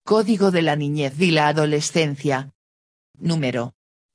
Código de la Niñez y la Adolescencia. Número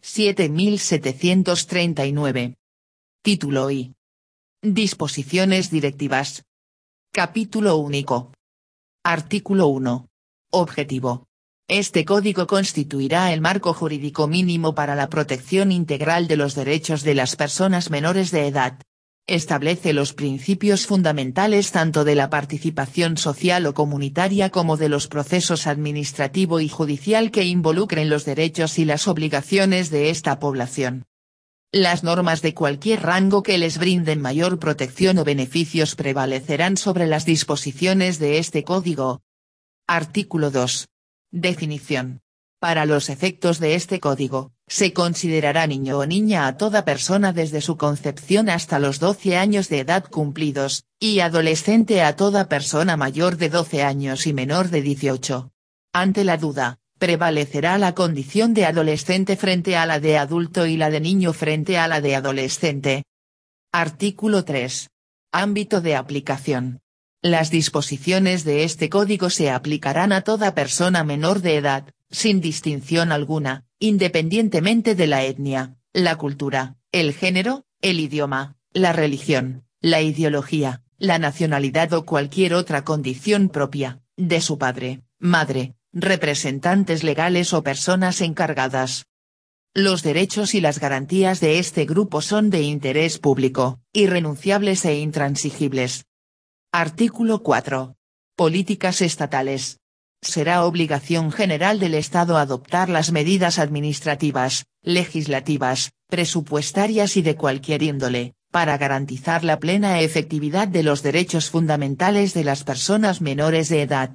7739. Título y disposiciones directivas. Capítulo único. Artículo 1. Objetivo. Este código constituirá el marco jurídico mínimo para la protección integral de los derechos de las personas menores de edad. Establece los principios fundamentales tanto de la participación social o comunitaria como de los procesos administrativo y judicial que involucren los derechos y las obligaciones de esta población. Las normas de cualquier rango que les brinden mayor protección o beneficios prevalecerán sobre las disposiciones de este código. Artículo 2. Definición. Para los efectos de este código, se considerará niño o niña a toda persona desde su concepción hasta los 12 años de edad cumplidos, y adolescente a toda persona mayor de 12 años y menor de 18. Ante la duda, prevalecerá la condición de adolescente frente a la de adulto y la de niño frente a la de adolescente. Artículo 3. Ámbito de aplicación. Las disposiciones de este código se aplicarán a toda persona menor de edad, sin distinción alguna, independientemente de la etnia, la cultura, el género, el idioma, la religión, la ideología, la nacionalidad o cualquier otra condición propia, de su padre, madre, representantes legales o personas encargadas. Los derechos y las garantías de este grupo son de interés público, irrenunciables e intransigibles. Artículo 4. Políticas estatales. Será obligación general del Estado adoptar las medidas administrativas, legislativas, presupuestarias y de cualquier índole, para garantizar la plena efectividad de los derechos fundamentales de las personas menores de edad.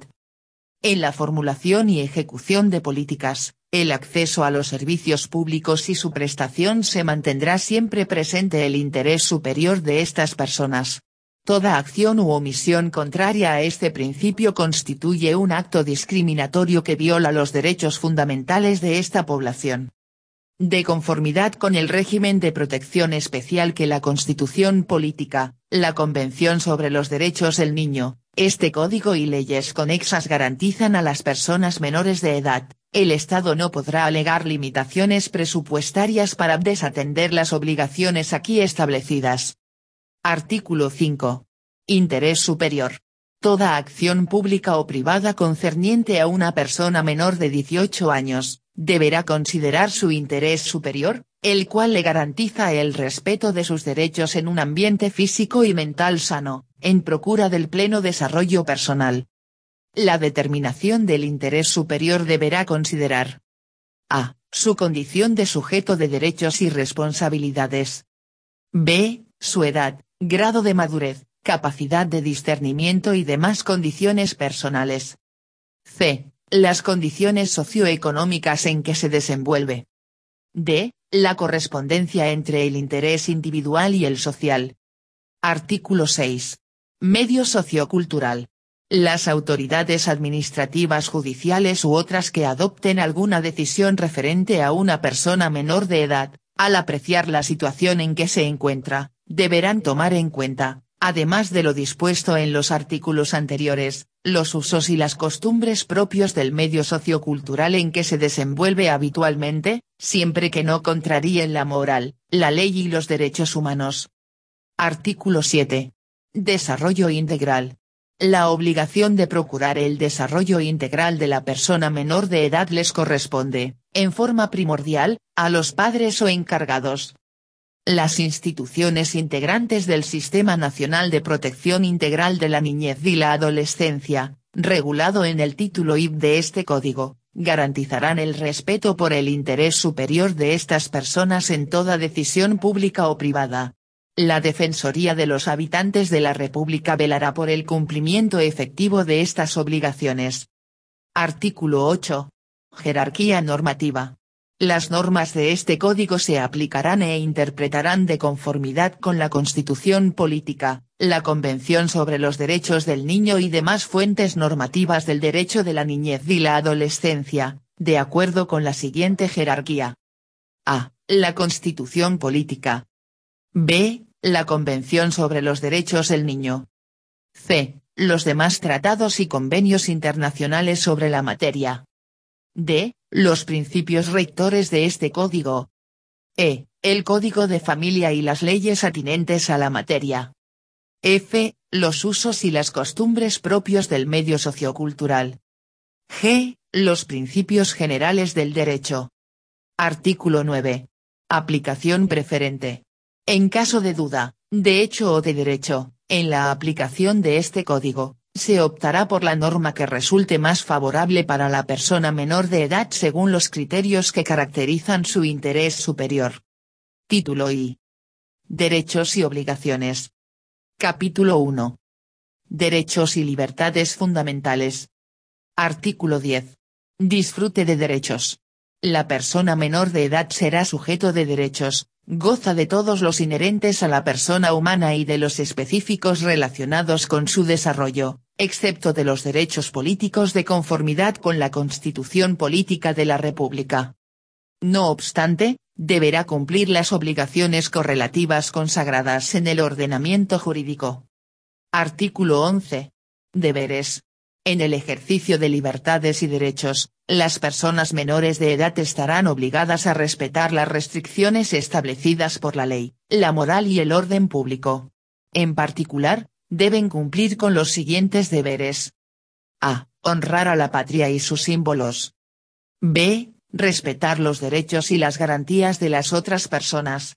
En la formulación y ejecución de políticas, el acceso a los servicios públicos y su prestación se mantendrá siempre presente el interés superior de estas personas. Toda acción u omisión contraria a este principio constituye un acto discriminatorio que viola los derechos fundamentales de esta población. De conformidad con el régimen de protección especial que la Constitución Política, la Convención sobre los Derechos del Niño, este código y leyes conexas garantizan a las personas menores de edad, el Estado no podrá alegar limitaciones presupuestarias para desatender las obligaciones aquí establecidas. Artículo 5. Interés superior. Toda acción pública o privada concerniente a una persona menor de 18 años, deberá considerar su interés superior, el cual le garantiza el respeto de sus derechos en un ambiente físico y mental sano, en procura del pleno desarrollo personal. La determinación del interés superior deberá considerar: a. Su condición de sujeto de derechos y responsabilidades. b. Su edad, grado de madurez, capacidad de discernimiento y demás condiciones personales. c. Las condiciones socioeconómicas en que se desenvuelve. d. La correspondencia entre el interés individual y el social. Artículo 6. Medio sociocultural. Las autoridades administrativas judiciales u otras que adopten alguna decisión referente a una persona menor de edad, al apreciar la situación en que se encuentra, deberán tomar en cuenta, además de lo dispuesto en los artículos anteriores, los usos y las costumbres propios del medio sociocultural en que se desenvuelve habitualmente, siempre que no contraríen la moral, la ley y los derechos humanos. Artículo 7. Desarrollo integral. La obligación de procurar el desarrollo integral de la persona menor de edad les corresponde, en forma primordial, a los padres o encargados. Las instituciones integrantes del Sistema Nacional de Protección Integral de la Niñez y la Adolescencia, regulado en el título IV de este código, garantizarán el respeto por el interés superior de estas personas en toda decisión pública o privada. La Defensoría de los Habitantes de la República velará por el cumplimiento efectivo de estas obligaciones. Artículo 8. Jerarquía normativa. Las normas de este código se aplicarán e interpretarán de conformidad con la Constitución Política, la Convención sobre los Derechos del Niño y demás fuentes normativas del derecho de la niñez y la adolescencia, de acuerdo con la siguiente jerarquía. A. La Constitución Política. B. La Convención sobre los Derechos del Niño. C. los demás tratados y convenios internacionales sobre la materia. D. Los principios rectores de este código. E. El Código de Familia y las leyes atinentes a la materia. F. Los usos y las costumbres propios del medio sociocultural. G. Los principios generales del derecho. Artículo 9. Aplicación preferente. En caso de duda, de hecho o de derecho, en la aplicación de este código, se optará por la norma que resulte más favorable para la persona menor de edad según los criterios que caracterizan su interés superior. Título I. Derechos y obligaciones. Capítulo 1. Derechos y libertades fundamentales. Artículo 10. Disfrute de derechos. La persona menor de edad será sujeto de derechos, goza de todos los inherentes a la persona humana y de los específicos relacionados con su desarrollo, excepto de los derechos políticos de conformidad con la Constitución Política de la República. No obstante, deberá cumplir las obligaciones correlativas consagradas en el ordenamiento jurídico. Artículo 11. Deberes. En el ejercicio de libertades y derechos, las personas menores de edad estarán obligadas a respetar las restricciones establecidas por la ley, la moral y el orden público. En particular, deben cumplir con los siguientes deberes. A. Honrar a la patria y sus símbolos. B. Respetar los derechos y las garantías de las otras personas.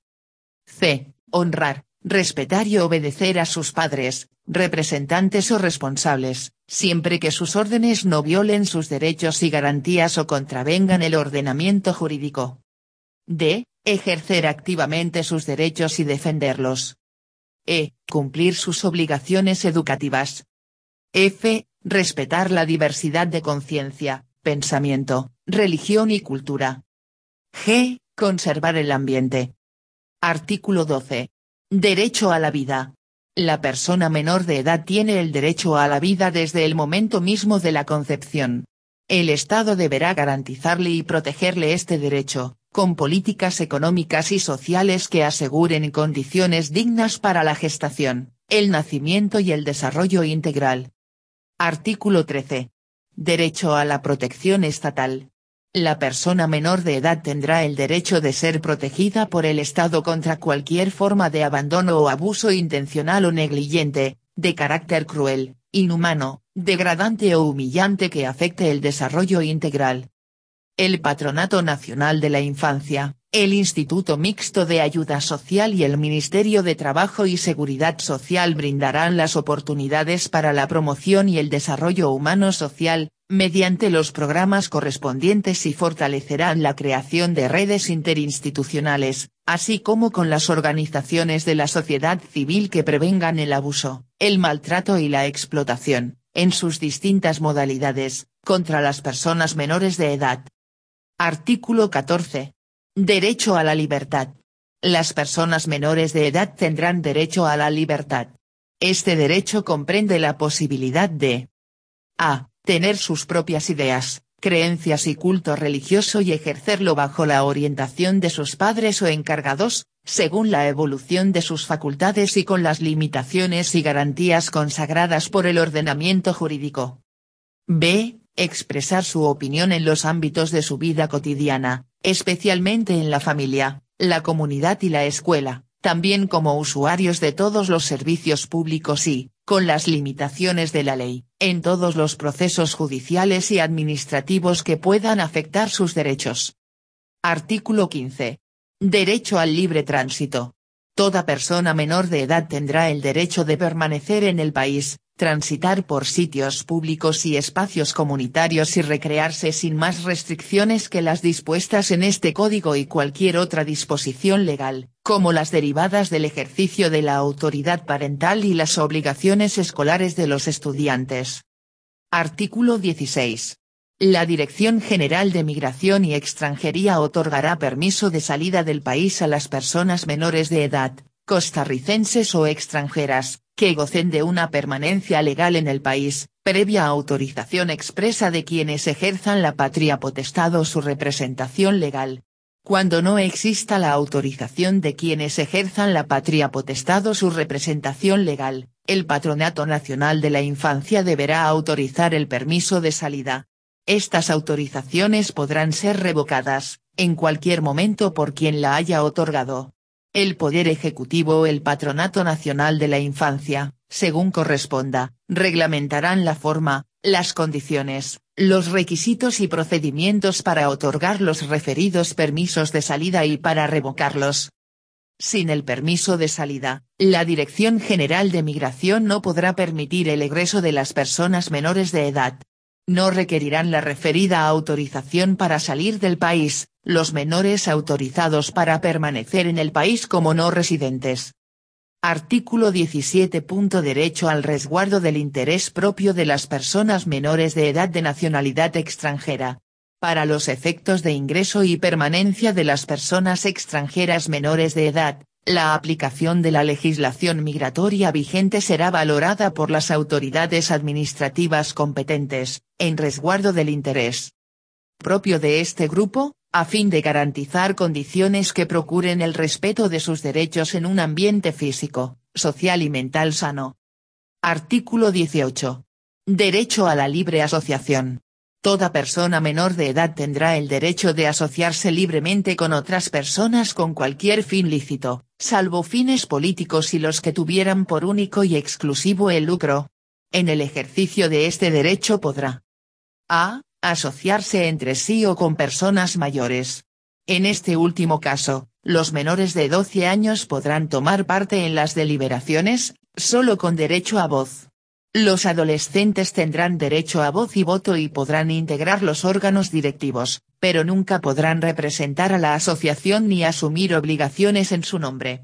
C. Honrar, respetar y obedecer a sus padres, representantes o responsables, siempre que sus órdenes no violen sus derechos y garantías o contravengan el ordenamiento jurídico. D. Ejercer activamente sus derechos y defenderlos. E. Cumplir sus obligaciones educativas. F. Respetar la diversidad de conciencia, pensamiento, religión y cultura. G. Conservar el ambiente. Artículo 12. Derecho a la vida. La persona menor de edad tiene el derecho a la vida desde el momento mismo de la concepción. El Estado deberá garantizarle y protegerle este derecho, con políticas económicas y sociales que aseguren condiciones dignas para la gestación, el nacimiento y el desarrollo integral. Artículo 13. Derecho a la protección estatal. La persona menor de edad tendrá el derecho de ser protegida por el Estado contra cualquier forma de abandono o abuso intencional o negligente, de carácter cruel, inhumano, degradante o humillante que afecte el desarrollo integral. El Patronato Nacional de la Infancia, el Instituto Mixto de Ayuda Social y el Ministerio de Trabajo y Seguridad Social brindarán las oportunidades para la promoción y el desarrollo humano social, mediante los programas correspondientes y fortalecerán la creación de redes interinstitucionales, así como con las organizaciones de la sociedad civil que prevengan el abuso, el maltrato y la explotación, en sus distintas modalidades, contra las personas menores de edad. Artículo 14. Derecho a la libertad. Las personas menores de edad tendrán derecho a la libertad. Este derecho comprende la posibilidad de a. Tener sus propias ideas, creencias y culto religioso y ejercerlo bajo la orientación de sus padres o encargados, según la evolución de sus facultades y con las limitaciones y garantías consagradas por el ordenamiento jurídico. B. Expresar su opinión en los ámbitos de su vida cotidiana, especialmente en la familia, la comunidad y la escuela, también como usuarios de todos los servicios públicos y, con las limitaciones de la ley, en todos los procesos judiciales y administrativos que puedan afectar sus derechos. Artículo 15. Derecho al libre tránsito. Toda persona menor de edad tendrá el derecho de permanecer en el país, transitar por sitios públicos y espacios comunitarios y recrearse sin más restricciones que las dispuestas en este código y cualquier otra disposición legal, como las derivadas del ejercicio de la autoridad parental y las obligaciones escolares de los estudiantes. Artículo 16. La Dirección General de Migración y Extranjería otorgará permiso de salida del país a las personas menores de edad, costarricenses o extranjeras, que gocen de una permanencia legal en el país, previa autorización expresa de quienes ejerzan la patria potestad o su representación legal. Cuando no exista la autorización de quienes ejerzan la patria potestad o su representación legal, El Patronato Nacional de la Infancia deberá autorizar el permiso de salida. Estas autorizaciones podrán ser revocadas, en cualquier momento por quien la haya otorgado. El Poder Ejecutivo o el Patronato Nacional de la Infancia, según corresponda, reglamentarán la forma, las condiciones, los requisitos y procedimientos para otorgar los referidos permisos de salida y para revocarlos. Sin el permiso de salida, la Dirección General de Migración no podrá permitir el egreso de las personas menores de edad. No requerirán la referida autorización para salir del país, los menores autorizados para permanecer en el país como no residentes. Artículo 17. Derecho al resguardo del interés propio de las personas menores de edad de nacionalidad extranjera. Para los efectos de ingreso y permanencia de las personas extranjeras menores de edad, la aplicación de la legislación migratoria vigente será valorada por las autoridades administrativas competentes, en resguardo del interés propio de este grupo, a fin de garantizar condiciones que procuren el respeto de sus derechos en un ambiente físico, social y mental sano. Artículo 18. Derecho a la libre asociación. Toda persona menor de edad tendrá el derecho de asociarse libremente con otras personas con cualquier fin lícito, salvo fines políticos y los que tuvieran por único y exclusivo el lucro. En el ejercicio de este derecho podrá a. Asociarse entre sí o con personas mayores. En este último caso, los menores de 12 años podrán tomar parte en las deliberaciones, solo con derecho a voz. Los adolescentes tendrán derecho a voz y voto y podrán integrar los órganos directivos, pero nunca podrán representar a la asociación ni asumir obligaciones en su nombre.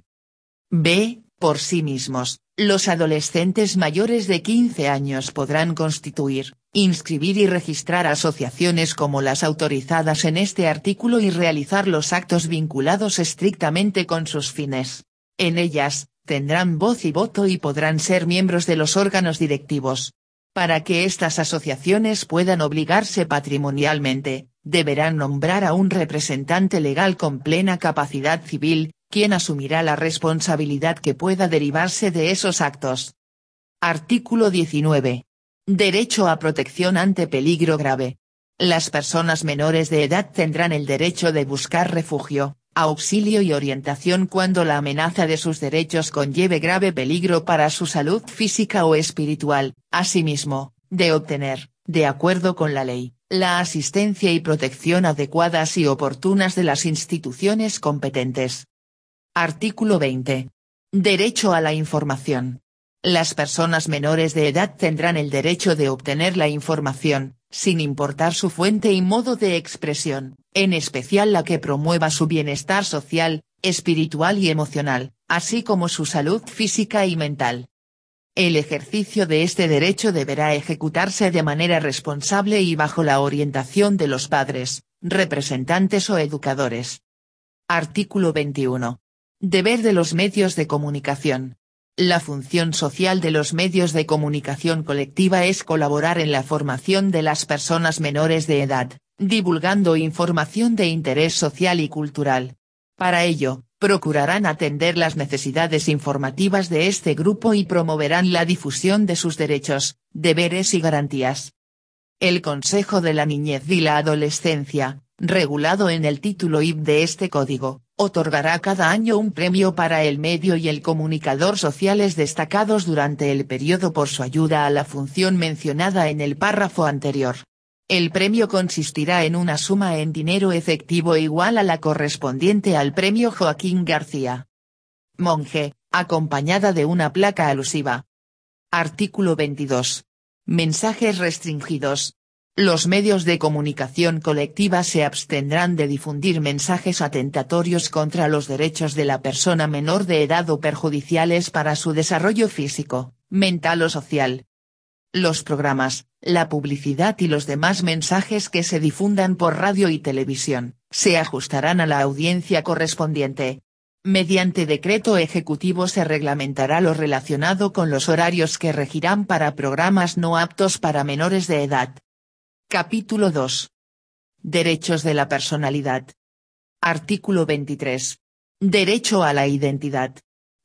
B. Por sí mismos, los adolescentes mayores de 15 años podrán constituir, inscribir y registrar asociaciones como las autorizadas en este artículo y realizar los actos vinculados estrictamente con sus fines. En ellas, tendrán voz y voto y podrán ser miembros de los órganos directivos. Para que estas asociaciones puedan obligarse patrimonialmente, deberán nombrar a un representante legal con plena capacidad civil, quien asumirá la responsabilidad que pueda derivarse de esos actos. Artículo 19. Derecho a protección ante peligro grave. Las personas menores de edad tendrán el derecho de buscar refugio, auxilio y orientación cuando la amenaza de sus derechos conlleve grave peligro para su salud física o espiritual, asimismo, de obtener, de acuerdo con la ley, la asistencia y protección adecuadas y oportunas de las instituciones competentes. Artículo 20. Derecho a la información. Las personas menores de edad tendrán el derecho de obtener la información, sin importar su fuente y modo de expresión, en especial la que promueva su bienestar social, espiritual y emocional, así como su salud física y mental. El ejercicio de este derecho deberá ejecutarse de manera responsable y bajo la orientación de los padres, representantes o educadores. Artículo 21. Deber de los medios de comunicación. La función social de los medios de comunicación colectiva es colaborar en la formación de las personas menores de edad, divulgando información de interés social y cultural. Para ello, procurarán atender las necesidades informativas de este grupo y promoverán la difusión de sus derechos, deberes y garantías. El Consejo de la Niñez y la Adolescencia, regulado en el título IV de este código, otorgará cada año un premio para el medio y el comunicador sociales destacados durante el periodo por su ayuda a la función mencionada en el párrafo anterior. El premio consistirá en una suma en dinero efectivo igual a la correspondiente al premio Joaquín García Monge, acompañada de una placa alusiva. Artículo 22. Mensajes restringidos. Los medios de comunicación colectiva se abstendrán de difundir mensajes atentatorios contra los derechos de la persona menor de edad o perjudiciales para su desarrollo físico, mental o social. Los programas, la publicidad y los demás mensajes que se difundan por radio y televisión, se ajustarán a la audiencia correspondiente. Mediante decreto ejecutivo se reglamentará lo relacionado con los horarios que regirán para programas no aptos para menores de edad. Capítulo 2. Derechos de la personalidad. Artículo 23. Derecho a la identidad.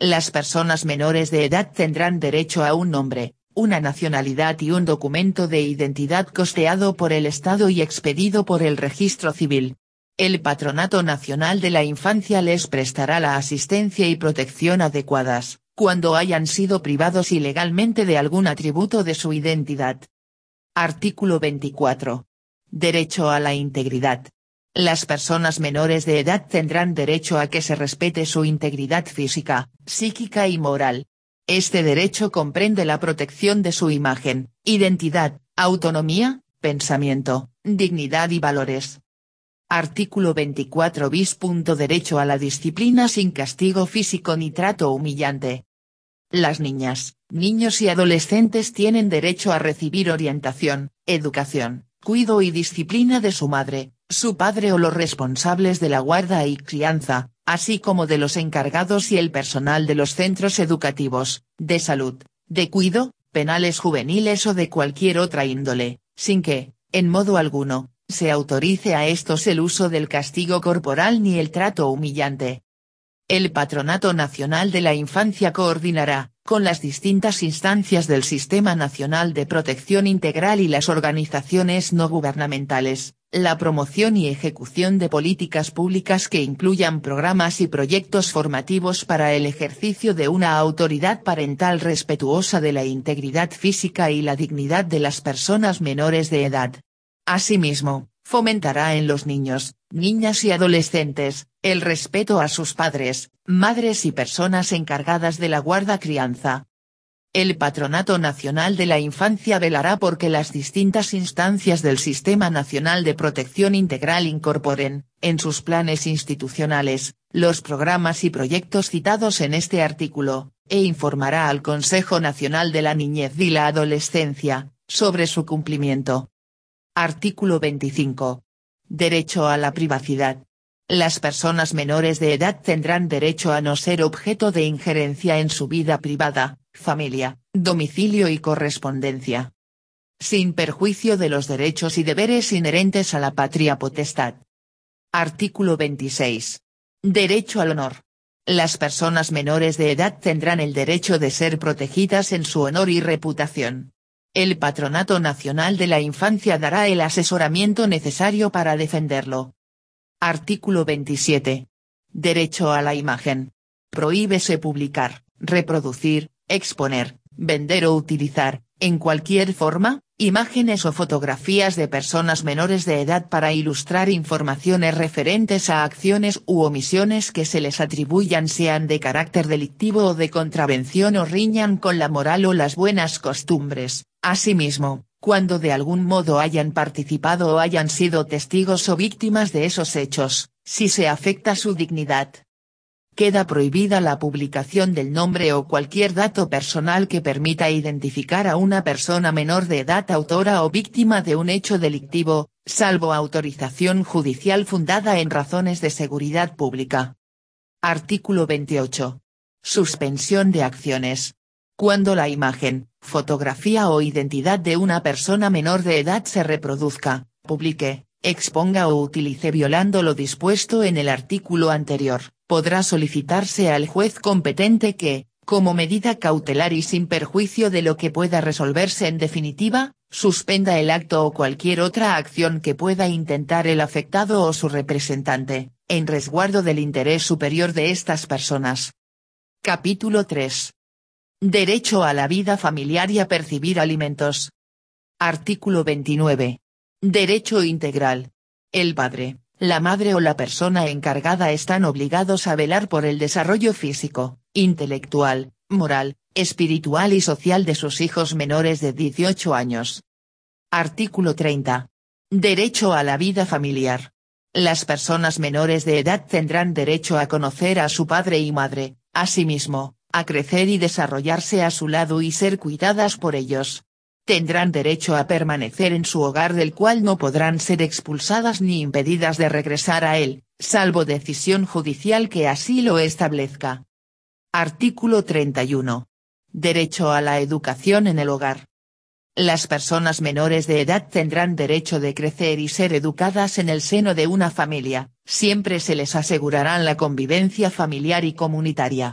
Las personas menores de edad tendrán derecho a un nombre, una nacionalidad y un documento de identidad costeado por el Estado y expedido por el Registro Civil. El Patronato Nacional de la Infancia les prestará la asistencia y protección adecuadas, cuando hayan sido privados ilegalmente de algún atributo de su identidad. Artículo 24. Derecho a la integridad. Las personas menores de edad tendrán derecho a que se respete su integridad física, psíquica y moral. Este derecho comprende la protección de su imagen, identidad, autonomía, pensamiento, dignidad y valores. Artículo 24 bis. Derecho a la disciplina sin castigo físico ni trato humillante. Las niñas, niños y adolescentes tienen derecho a recibir orientación, educación, cuidado y disciplina de su madre, su padre o los responsables de la guarda y crianza, así como de los encargados y el personal de los centros educativos, de salud, de cuidado, penales juveniles o de cualquier otra índole, sin que, en modo alguno, se autorice a estos el uso del castigo corporal ni el trato humillante. El Patronato Nacional de la Infancia coordinará, con las distintas instancias del Sistema Nacional de Protección Integral y las organizaciones no gubernamentales, la promoción y ejecución de políticas públicas que incluyan programas y proyectos formativos para el ejercicio de una autoridad parental respetuosa de la integridad física y la dignidad de las personas menores de edad. Asimismo, fomentará en los niños, niñas y adolescentes, el respeto a sus padres, madres y personas encargadas de la guarda-crianza. El Patronato Nacional de la Infancia velará por que las distintas instancias del Sistema Nacional de Protección Integral incorporen, en sus planes institucionales, los programas y proyectos citados en este artículo, e informará al Consejo Nacional de la Niñez y la Adolescencia, sobre su cumplimiento. Artículo 25. Derecho a la privacidad. Las personas menores de edad tendrán derecho a no ser objeto de injerencia en su vida privada, familia, domicilio y correspondencia. Sin perjuicio de los derechos y deberes inherentes a la patria potestad. Artículo 26. Derecho al honor. Las personas menores de edad tendrán el derecho de ser protegidas en su honor y reputación. El Patronato Nacional de la Infancia dará el asesoramiento necesario para defenderlo. Artículo 27. Derecho a la imagen. Prohíbese publicar, reproducir, exponer, vender o utilizar, en cualquier forma, imágenes o fotografías de personas menores de edad para ilustrar informaciones referentes a acciones u omisiones que se les atribuyan sean de carácter delictivo o de contravención o riñan con la moral o las buenas costumbres. Asimismo, cuando de algún modo hayan participado o hayan sido testigos o víctimas de esos hechos, si se afecta su dignidad. Queda prohibida la publicación del nombre o cualquier dato personal que permita identificar a una persona menor de edad autora o víctima de un hecho delictivo, salvo autorización judicial fundada en razones de seguridad pública. Artículo 28. Suspensión de acciones. Cuando la imagen, fotografía o identidad de una persona menor de edad se reproduzca, publique, exponga o utilice violando lo dispuesto en el artículo anterior, podrá solicitarse al juez competente que, como medida cautelar y sin perjuicio de lo que pueda resolverse en definitiva, suspenda el acto o cualquier otra acción que pueda intentar el afectado o su representante, en resguardo del interés superior de estas personas. Capítulo 3. Derecho a la vida familiar y a percibir alimentos. Artículo 29. Derecho integral. El padre, la madre o la persona encargada están obligados a velar por el desarrollo físico, intelectual, moral, espiritual y social de sus hijos menores de 18 años. Artículo 30. Derecho a la vida familiar. Las personas menores de edad tendrán derecho a conocer a su padre y madre, asimismo, a crecer y desarrollarse a su lado y ser cuidadas por ellos. Tendrán derecho a permanecer en su hogar del cual no podrán ser expulsadas ni impedidas de regresar a él, salvo decisión judicial que así lo establezca. Artículo 31. Derecho a la educación en el hogar. Las personas menores de edad tendrán derecho de crecer y ser educadas en el seno de una familia, siempre se les asegurarán la convivencia familiar y comunitaria.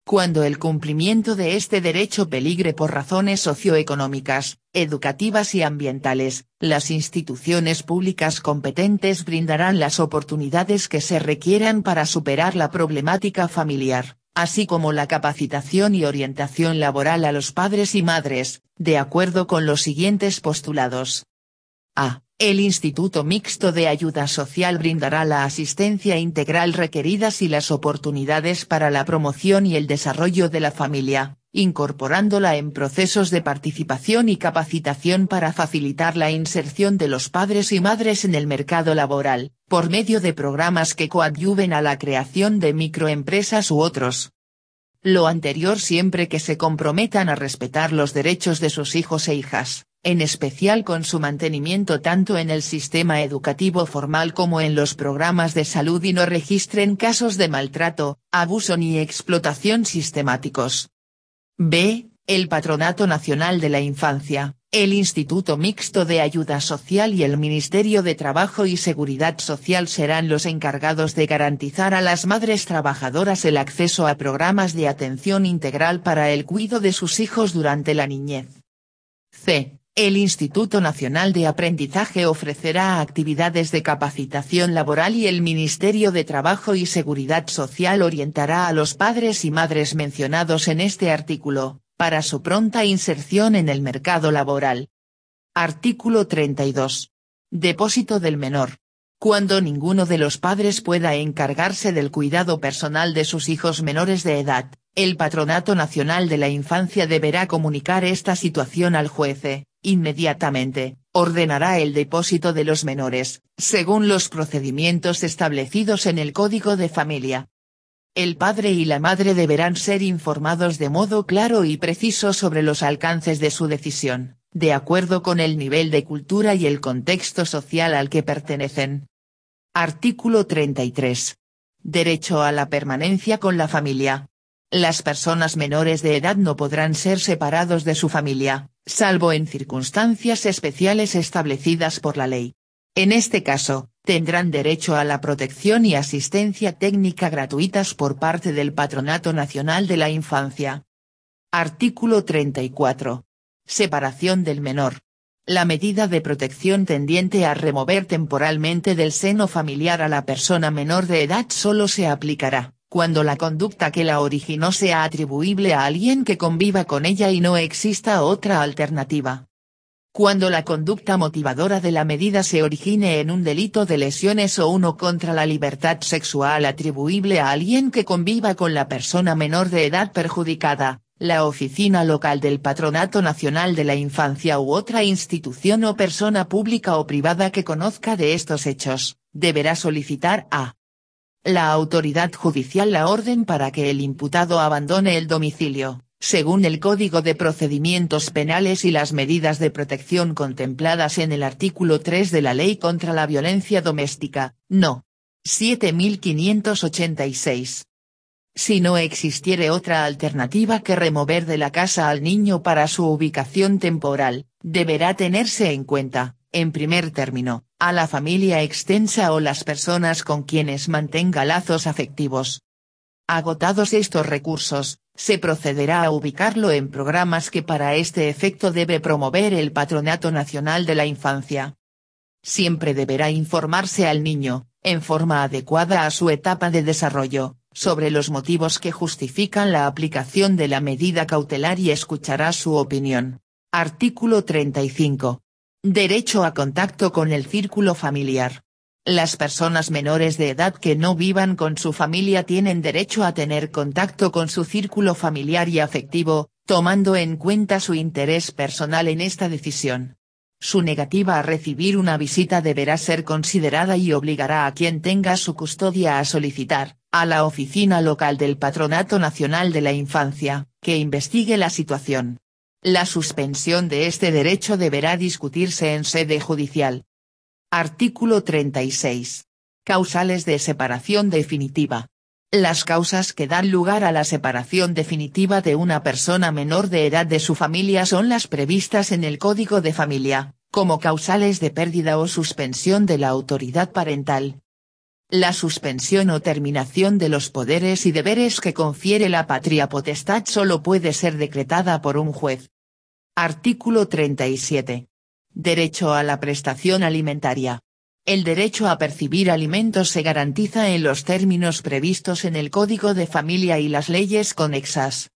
Cuando el cumplimiento de este derecho peligre por razones socioeconómicas, educativas y ambientales, las instituciones públicas competentes brindarán las oportunidades que se requieran para superar la problemática familiar, así como la capacitación y orientación laboral a los padres y madres, de acuerdo con los siguientes postulados. A. El Instituto Mixto de Ayuda Social brindará la asistencia integral requeridas y las oportunidades para la promoción y el desarrollo de la familia, incorporándola en procesos de participación y capacitación para facilitar la inserción de los padres y madres en el mercado laboral, por medio de programas que coadyuven a la creación de microempresas u otros. Lo anterior siempre que se comprometan a respetar los derechos de sus hijos e hijas, en especial con su mantenimiento tanto en el sistema educativo formal como en los programas de salud y no registren casos de maltrato, abuso ni explotación sistemáticos. B. El Patronato Nacional de la Infancia, el Instituto Mixto de Ayuda Social y el Ministerio de Trabajo y Seguridad Social serán los encargados de garantizar a las madres trabajadoras el acceso a programas de atención integral para el cuidado de sus hijos durante la niñez. C. El Instituto Nacional de Aprendizaje ofrecerá actividades de capacitación laboral y el Ministerio de Trabajo y Seguridad Social orientará a los padres y madres mencionados en este artículo, para su pronta inserción en el mercado laboral. Artículo 32. Depósito del menor. Cuando ninguno de los padres pueda encargarse del cuidado personal de sus hijos menores de edad, el Patronato Nacional de la Infancia deberá comunicar esta situación al juez. Inmediatamente, ordenará el depósito de los menores, según los procedimientos establecidos en el Código de Familia. El padre y la madre deberán ser informados de modo claro y preciso sobre los alcances de su decisión, de acuerdo con el nivel de cultura y el contexto social al que pertenecen. Artículo 33. Derecho a la permanencia con la familia. Las personas menores de edad no podrán ser separados de su familia, salvo en circunstancias especiales establecidas por la ley. En este caso, tendrán derecho a la protección y asistencia técnica gratuitas por parte del Patronato Nacional de la Infancia. Artículo 34. Separación del menor. La medida de protección tendiente a remover temporalmente del seno familiar a la persona menor de edad solo se aplicará cuando la conducta que la originó sea atribuible a alguien que conviva con ella y no exista otra alternativa. Cuando la conducta motivadora de la medida se origine en un delito de lesiones o uno contra la libertad sexual atribuible a alguien que conviva con la persona menor de edad perjudicada, la oficina local del Patronato Nacional de la Infancia u otra institución o persona pública o privada que conozca de estos hechos, deberá solicitar a la autoridad judicial la orden para que el imputado abandone el domicilio, según el Código de Procedimientos Penales y las medidas de protección contempladas en el artículo 3 de la Ley contra la Violencia Doméstica, No. 7586. Si no existiere otra alternativa que remover de la casa al niño para su ubicación temporal, deberá tenerse en cuenta, en primer término, a la familia extensa o las personas con quienes mantenga lazos afectivos. Agotados estos recursos, se procederá a ubicarlo en programas que para este efecto debe promover el Patronato Nacional de la Infancia. Siempre deberá informarse al niño, en forma adecuada a su etapa de desarrollo, sobre los motivos que justifican la aplicación de la medida cautelar y escuchará su opinión. Artículo 35. Derecho a contacto con el círculo familiar. Las personas menores de edad que no vivan con su familia tienen derecho a tener contacto con su círculo familiar y afectivo, tomando en cuenta su interés personal en esta decisión. Su negativa a recibir una visita deberá ser considerada y obligará a quien tenga su custodia a solicitar, a la oficina local del Patronato Nacional de la Infancia, que investigue la situación. La suspensión de este derecho deberá discutirse en sede judicial. Artículo 36. Causales de separación definitiva. Las causas que dan lugar a la separación definitiva de una persona menor de edad de su familia son las previstas en el Código de Familia, como causales de pérdida o suspensión de la autoridad parental. La suspensión o terminación de los poderes y deberes que confiere la patria potestad solo puede ser decretada por un juez. Artículo 37. Derecho a la prestación alimentaria. El derecho a percibir alimentos se garantiza en los términos previstos en el Código de Familia y las leyes conexas.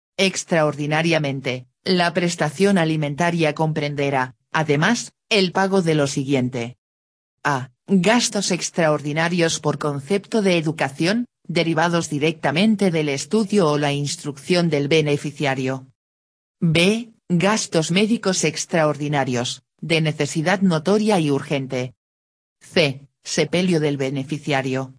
Extraordinariamente, la prestación alimentaria comprenderá, además, el pago de lo siguiente. A. Gastos extraordinarios por concepto de educación, derivados directamente del estudio o la instrucción del beneficiario. B. Gastos médicos extraordinarios, de necesidad notoria y urgente. C. Sepelio del beneficiario.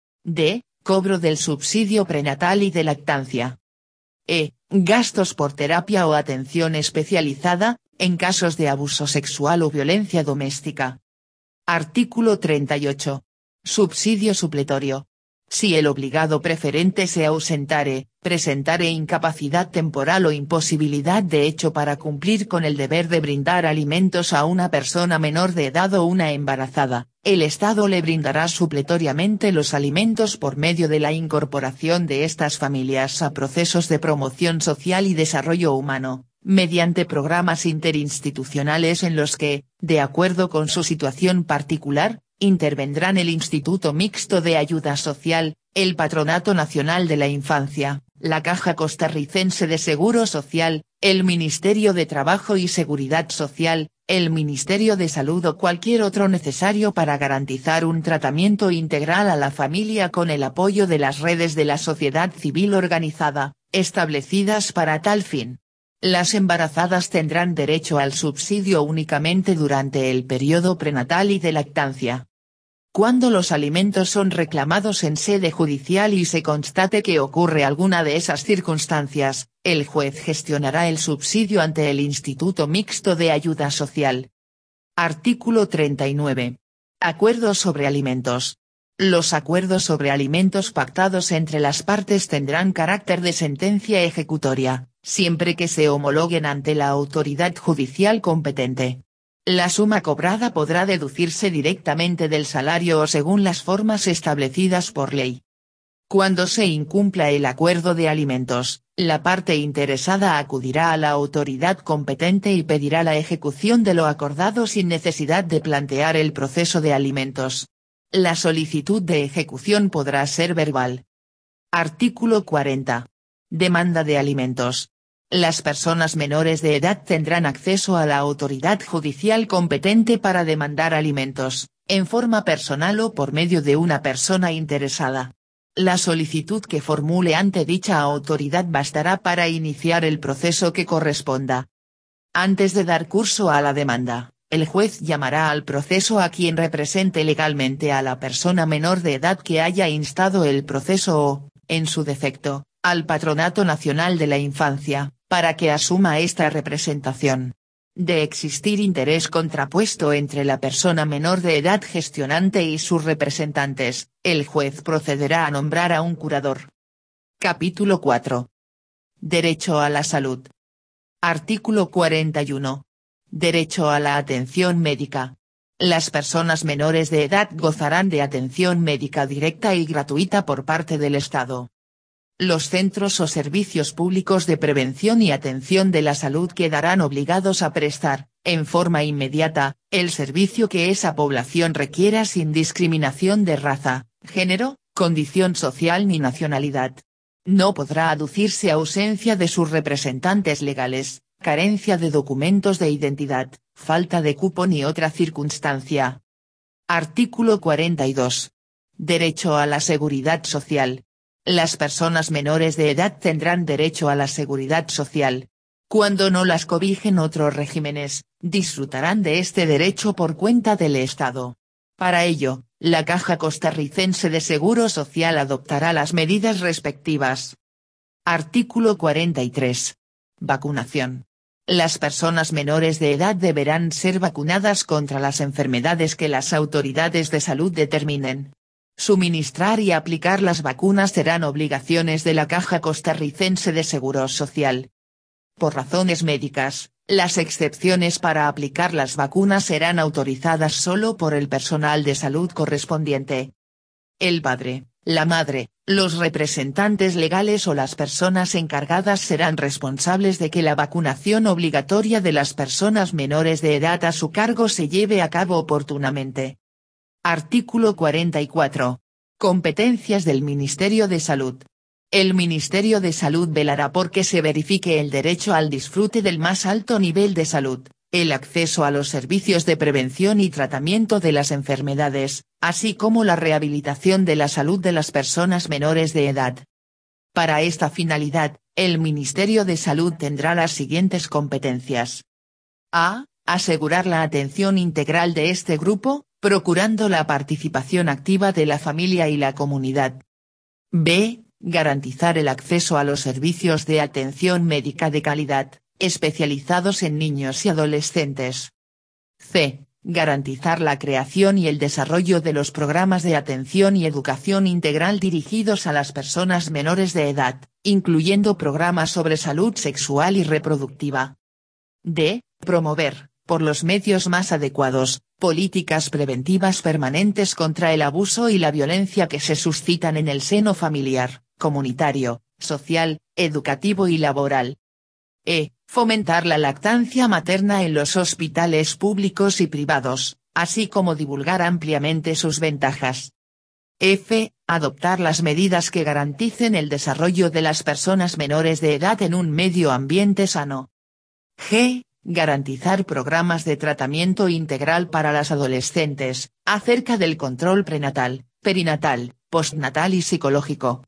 D. Cobro del subsidio prenatal y de lactancia. E. Gastos por terapia o atención especializada, en casos de abuso sexual o violencia doméstica. Artículo 38. Subsidio supletorio. Si el obligado preferente se ausentare, presentare incapacidad temporal o imposibilidad de hecho para cumplir con el deber de brindar alimentos a una persona menor de edad o una embarazada, el Estado le brindará supletoriamente los alimentos por medio de la incorporación de estas familias a procesos de promoción social y desarrollo humano, mediante programas interinstitucionales en los que, de acuerdo con su situación particular, intervendrán el Instituto Mixto de Ayuda Social, el Patronato Nacional de la Infancia, la Caja Costarricense de Seguro Social, el Ministerio de Trabajo y Seguridad Social, el Ministerio de Salud o cualquier otro necesario para garantizar un tratamiento integral a la familia con el apoyo de las redes de la sociedad civil organizada, establecidas para tal fin. Las embarazadas tendrán derecho al subsidio únicamente durante el periodo prenatal y de lactancia. Cuando los alimentos son reclamados en sede judicial y se constate que ocurre alguna de esas circunstancias, el juez gestionará el subsidio ante el Instituto Mixto de Ayuda Social. Artículo 39. Acuerdos sobre alimentos. Los acuerdos sobre alimentos pactados entre las partes tendrán carácter de sentencia ejecutoria, siempre que se homologuen ante la autoridad judicial competente. La suma cobrada podrá deducirse directamente del salario o según las formas establecidas por ley. Cuando se incumpla el acuerdo de alimentos, la parte interesada acudirá a la autoridad competente y pedirá la ejecución de lo acordado sin necesidad de plantear el proceso de alimentos. La solicitud de ejecución podrá ser verbal. Artículo 40. Demanda de alimentos. Las personas menores de edad tendrán acceso a la autoridad judicial competente para demandar alimentos, en forma personal o por medio de una persona interesada. La solicitud que formule ante dicha autoridad bastará para iniciar el proceso que corresponda. Antes de dar curso a la demanda, el juez llamará al proceso a quien represente legalmente a la persona menor de edad que haya instado el proceso o, en su defecto, al Patronato Nacional de la Infancia, para que asuma esta representación. De existir interés contrapuesto entre la persona menor de edad gestionante y sus representantes, el juez procederá a nombrar a un curador. Capítulo 4. Derecho a la salud. Artículo 41. Derecho a la atención médica. Las personas menores de edad gozarán de atención médica directa y gratuita por parte del Estado. Los centros o servicios públicos de prevención y atención de la salud quedarán obligados a prestar, en forma inmediata, el servicio que esa población requiera sin discriminación de raza, género, condición social ni nacionalidad. No podrá aducirse ausencia de sus representantes legales, carencia de documentos de identidad, falta de cupo ni otra circunstancia. Artículo 42. Derecho a la seguridad social. Las personas menores de edad tendrán derecho a la seguridad social. Cuando no las cobijen otros regímenes, disfrutarán de este derecho por cuenta del Estado. Para ello, la Caja Costarricense de Seguro Social adoptará las medidas respectivas. Artículo 43. Vacunación. Las personas menores de edad deberán ser vacunadas contra las enfermedades que las autoridades de salud determinen. Suministrar y aplicar las vacunas serán obligaciones de la Caja Costarricense de Seguro Social. Por razones médicas, las excepciones para aplicar las vacunas serán autorizadas solo por el personal de salud correspondiente. El padre, la madre, los representantes legales o las personas encargadas serán responsables de que la vacunación obligatoria de las personas menores de edad a su cargo se lleve a cabo oportunamente. Artículo 44. Competencias del Ministerio de Salud. El Ministerio de Salud velará por que se verifique el derecho al disfrute del más alto nivel de salud, el acceso a los servicios de prevención y tratamiento de las enfermedades, así como la rehabilitación de la salud de las personas menores de edad. Para esta finalidad, el Ministerio de Salud tendrá las siguientes competencias. A. Asegurar la atención integral de este grupo, procurando la participación activa de la familia y la comunidad. B. Garantizar el acceso a los servicios de atención médica de calidad, especializados en niños y adolescentes. C. Garantizar la creación y el desarrollo de los programas de atención y educación integral dirigidos a las personas menores de edad, incluyendo programas sobre salud sexual y reproductiva. D. Promover, por los medios más adecuados, políticas preventivas permanentes contra el abuso y la violencia que se suscitan en el seno familiar, comunitario, social, educativo y laboral. E. Fomentar la lactancia materna en los hospitales públicos y privados, así como divulgar ampliamente sus ventajas. F. Adoptar las medidas que garanticen el desarrollo de las personas menores de edad en un medio ambiente sano. G. Garantizar programas de tratamiento integral para las adolescentes, acerca del control prenatal, perinatal, postnatal y psicológico.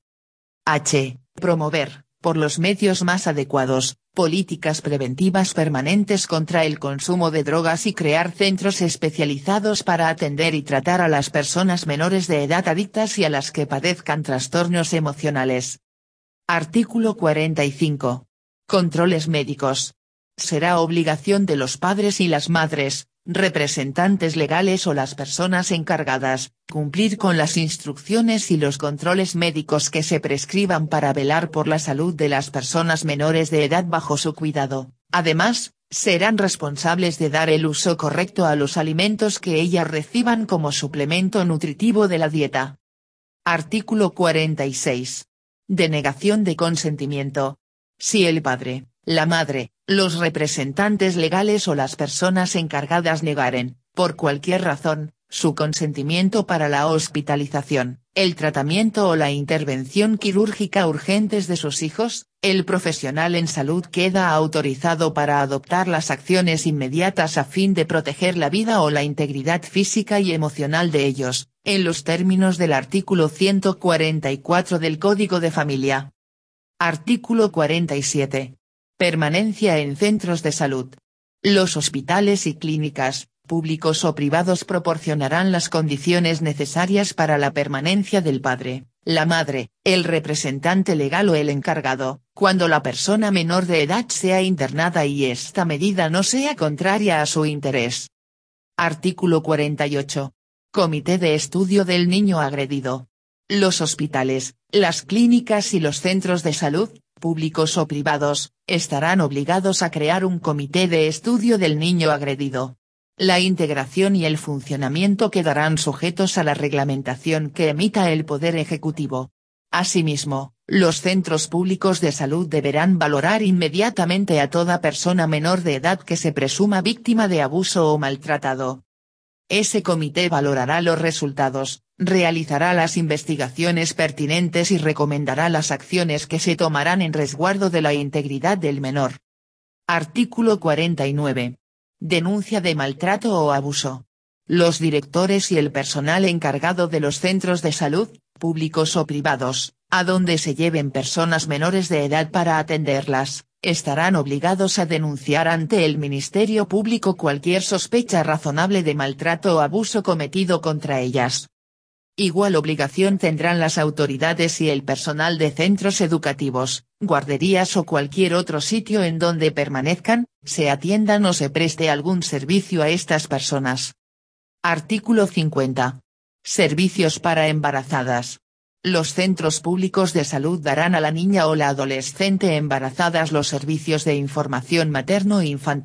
H. Promover, por los medios más adecuados, políticas preventivas permanentes contra el consumo de drogas y crear centros especializados para atender y tratar a las personas menores de edad adictas y a las que padezcan trastornos emocionales. Artículo 45. Controles médicos. Será obligación de los padres y las madres, representantes legales o las personas encargadas, cumplir con las instrucciones y los controles médicos que se prescriban para velar por la salud de las personas menores de edad bajo su cuidado. Además, serán responsables de dar el uso correcto a los alimentos que ellas reciban como suplemento nutritivo de la dieta. Artículo 46. Denegación de consentimiento. Si el padre, la madre, los representantes legales o las personas encargadas negaren, por cualquier razón, su consentimiento para la hospitalización, el tratamiento o la intervención quirúrgica urgentes de sus hijos, el profesional en salud queda autorizado para adoptar las acciones inmediatas a fin de proteger la vida o la integridad física y emocional de ellos, en los términos del artículo 144 del Código de Familia. Artículo 47. Permanencia en centros de salud. Los hospitales y clínicas, públicos o privados proporcionarán las condiciones necesarias para la permanencia del padre, la madre, el representante legal o el encargado, cuando la persona menor de edad sea internada y esta medida no sea contraria a su interés. Artículo 48. Comité de estudio del niño agredido. Los hospitales, las clínicas y los centros de salud, públicos o privados, estarán obligados a crear un comité de estudio del niño agredido. La integración y el funcionamiento quedarán sujetos a la reglamentación que emita el Poder Ejecutivo. Asimismo, los centros públicos de salud deberán valorar inmediatamente a toda persona menor de edad que se presuma víctima de abuso o maltratado. Ese comité valorará los resultados, realizará las investigaciones pertinentes y recomendará las acciones que se tomarán en resguardo de la integridad del menor. Artículo 49. Denuncia de maltrato o abuso. Los directores y el personal encargado de los centros de salud, públicos o privados, a donde se lleven personas menores de edad para atenderlas, estarán obligados a denunciar ante el Ministerio Público cualquier sospecha razonable de maltrato o abuso cometido contra ellas. Igual obligación tendrán las autoridades y el personal de centros educativos, guarderías o cualquier otro sitio en donde permanezcan, se atiendan o se preste algún servicio a estas personas. Artículo 50. Servicios para embarazadas. Los centros públicos de salud darán a la niña o la adolescente embarazadas los servicios de información materno-infantil,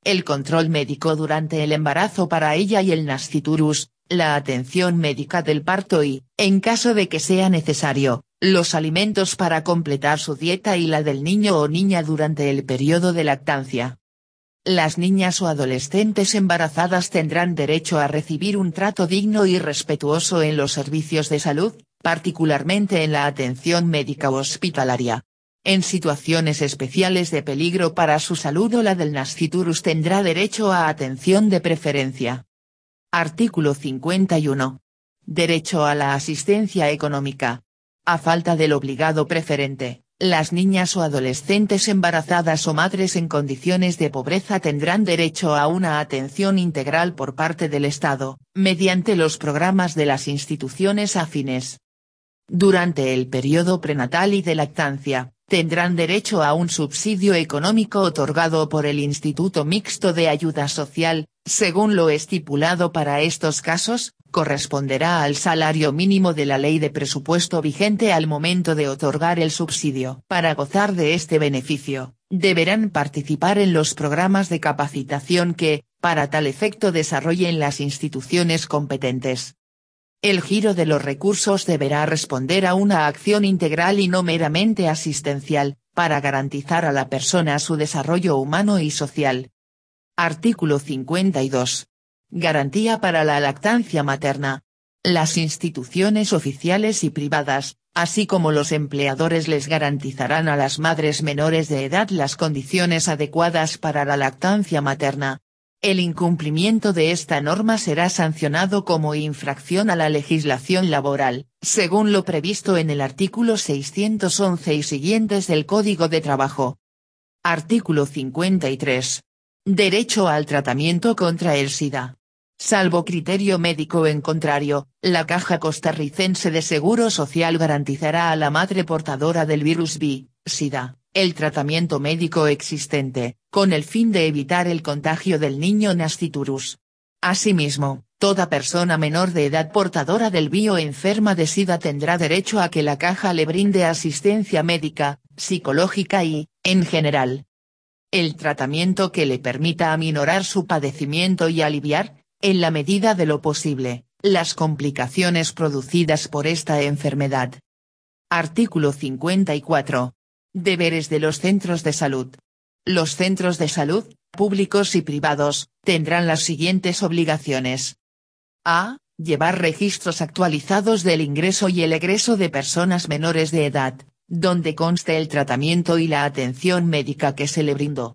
el control médico durante el embarazo para ella y el nasciturus, la atención médica del parto y, en caso de que sea necesario, los alimentos para completar su dieta y la del niño o niña durante el periodo de lactancia. Las niñas o adolescentes embarazadas tendrán derecho a recibir un trato digno y respetuoso en los servicios de salud, particularmente en la atención médica o hospitalaria. En situaciones especiales de peligro para su salud o la del nasciturus tendrá derecho a atención de preferencia. Artículo 51. Derecho a la asistencia económica. A falta del obligado preferente, las niñas o adolescentes embarazadas o madres en condiciones de pobreza tendrán derecho a una atención integral por parte del Estado, mediante los programas de las instituciones afines. Durante el periodo prenatal y de lactancia, tendrán derecho a un subsidio económico otorgado por el Instituto Mixto de Ayuda Social, según lo estipulado para estos casos, corresponderá al salario mínimo de la ley de presupuesto vigente al momento de otorgar el subsidio. Para gozar de este beneficio, deberán participar en los programas de capacitación que, para tal efecto desarrollen las instituciones competentes. El giro de los recursos deberá responder a una acción integral y no meramente asistencial, para garantizar a la persona su desarrollo humano y social. Artículo 52. Garantía para la lactancia materna. Las instituciones oficiales y privadas, así como los empleadores les garantizarán a las madres menores de edad las condiciones adecuadas para la lactancia materna. El incumplimiento de esta norma será sancionado como infracción a la legislación laboral, según lo previsto en el artículo 611 y siguientes del Código de Trabajo. Artículo 53. Derecho al tratamiento contra el SIDA. Salvo criterio médico en contrario, la Caja Costarricense de Seguro Social garantizará a la madre portadora del virus SIDA, el tratamiento médico existente, con el fin de evitar el contagio del niño nasciturus. Asimismo, toda persona menor de edad portadora del VIH o enferma de SIDA tendrá derecho a que la Caja le brinde asistencia médica, psicológica y, en general, el tratamiento que le permita aminorar su padecimiento y aliviar, en la medida de lo posible, las complicaciones producidas por esta enfermedad. Artículo 54. Deberes de los centros de salud. Los centros de salud, públicos y privados, tendrán las siguientes obligaciones. A. Llevar registros actualizados del ingreso y el egreso de personas menores de edad, donde conste el tratamiento y la atención médica que se le brindó.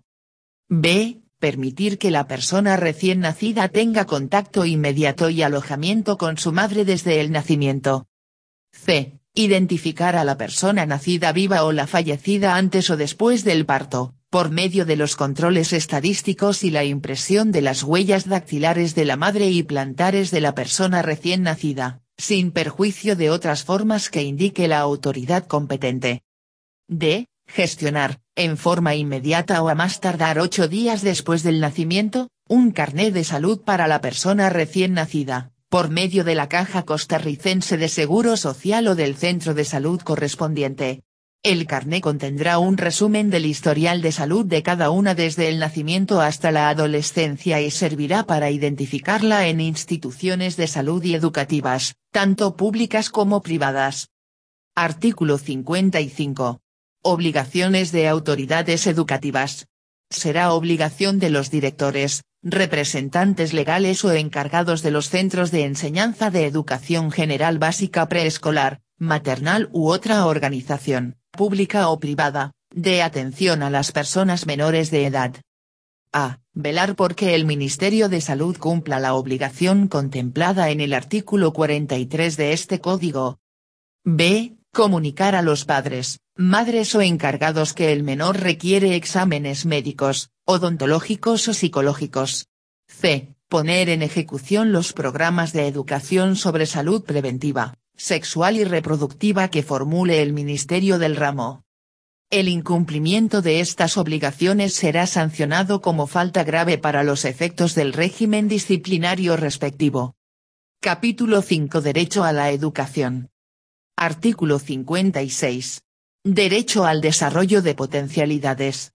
B. Permitir que la persona recién nacida tenga contacto inmediato y alojamiento con su madre desde el nacimiento. C. Identificar a la persona nacida viva o la fallecida antes o después del parto, por medio de los controles estadísticos y la impresión de las huellas dactilares de la madre y plantares de la persona recién nacida, sin perjuicio de otras formas que indique la autoridad competente. D. Gestionar, en forma inmediata o a más tardar 8 días después del nacimiento, un carné de salud para la persona recién nacida, por medio de la Caja Costarricense de Seguro Social o del centro de salud correspondiente. El carné contendrá un resumen del historial de salud de cada una desde el nacimiento hasta la adolescencia y servirá para identificarla en instituciones de salud y educativas, tanto públicas como privadas. Artículo 55. Obligaciones de autoridades educativas. Será obligación de los directores, representantes legales o encargados de los centros de enseñanza de educación general básica preescolar, maternal u otra organización, pública o privada, de atención a las personas menores de edad. A. Velar porque el Ministerio de Salud cumpla la obligación contemplada en el artículo 43 de este Código. B. Comunicar a los padres, madres o encargados que el menor requiere exámenes médicos, odontológicos o psicológicos. C. Poner en ejecución los programas de educación sobre salud preventiva, sexual y reproductiva que formule el Ministerio del ramo. El incumplimiento de estas obligaciones será sancionado como falta grave para los efectos del régimen disciplinario respectivo. Capítulo 5. Derecho a la educación. Artículo 56. Derecho al desarrollo de potencialidades.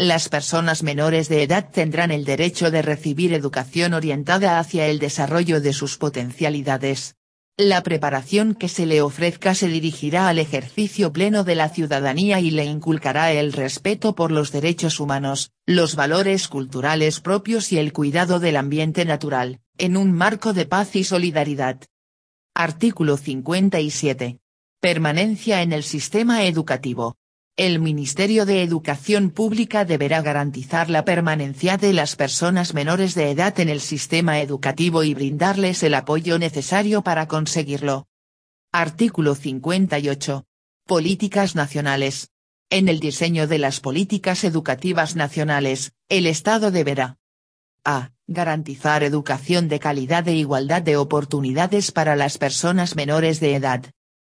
Las personas menores de edad tendrán el derecho de recibir educación orientada hacia el desarrollo de sus potencialidades. La preparación que se le ofrezca se dirigirá al ejercicio pleno de la ciudadanía y le inculcará el respeto por los derechos humanos, los valores culturales propios y el cuidado del ambiente natural, en un marco de paz y solidaridad. Artículo 57. Permanencia en el sistema educativo. El Ministerio de Educación Pública deberá garantizar la permanencia de las personas menores de edad en el sistema educativo y brindarles el apoyo necesario para conseguirlo. Artículo 58. Políticas nacionales. En el diseño de las políticas educativas nacionales, el Estado deberá a. Garantizar educación de calidad e igualdad de oportunidades para las personas menores de edad.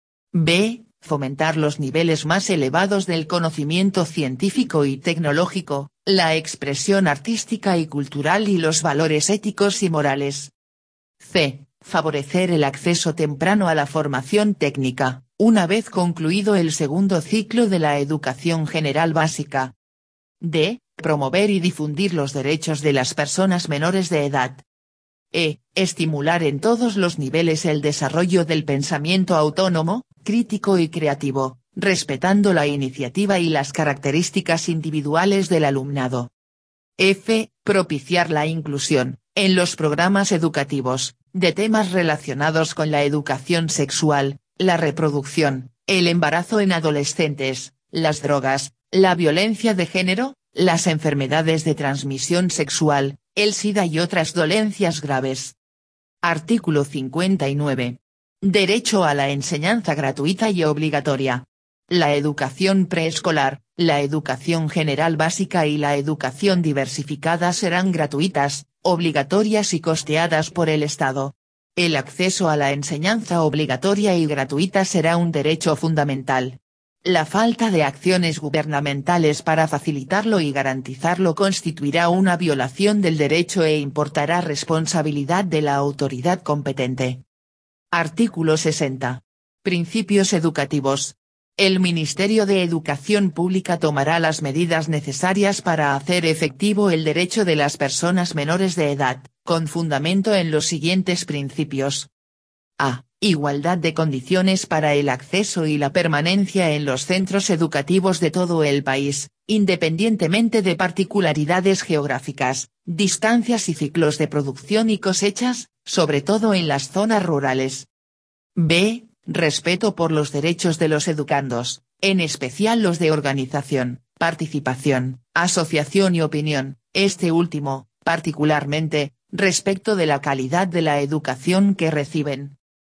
b. Fomentar los niveles más elevados del conocimiento científico y tecnológico, la expresión artística y cultural y los valores éticos y morales. c. Favorecer el acceso temprano a la formación técnica, una vez concluido el segundo ciclo de la educación general básica. d. Promover y difundir los derechos de las personas menores de edad. Estimular en todos los niveles el desarrollo del pensamiento autónomo, crítico y creativo, respetando la iniciativa y las características individuales del alumnado. f. Propiciar la inclusión, en los programas educativos, de temas relacionados con la educación sexual, la reproducción, el embarazo en adolescentes, las drogas, la violencia de género, las enfermedades de transmisión sexual, el SIDA y otras dolencias graves. Artículo 59. Derecho a la enseñanza gratuita y obligatoria. La educación preescolar, la educación general básica y la educación diversificada serán gratuitas, obligatorias y costeadas por el Estado. El acceso a la enseñanza obligatoria y gratuita será un derecho fundamental. La falta de acciones gubernamentales para facilitarlo y garantizarlo constituirá una violación del derecho e importará responsabilidad de la autoridad competente. Artículo 60. Principios educativos. El Ministerio de Educación Pública tomará las medidas necesarias para hacer efectivo el derecho de las personas menores de edad, con fundamento en los siguientes principios. A. Igualdad de condiciones para el acceso y la permanencia en los centros educativos de todo el país, independientemente de particularidades geográficas, distancias y ciclos de producción y cosechas, sobre todo en las zonas rurales. B. Respeto por los derechos de los educandos, en especial los de organización, participación, asociación y opinión, este último, particularmente, respecto de la calidad de la educación que reciben.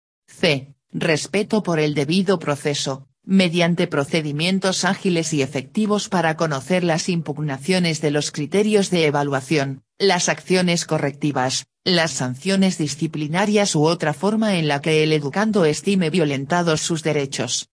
C. Respeto por el debido proceso, mediante procedimientos ágiles y efectivos para conocer las impugnaciones de los criterios de evaluación, las acciones correctivas, las sanciones disciplinarias u otra forma en la que el educando estime violentados sus derechos.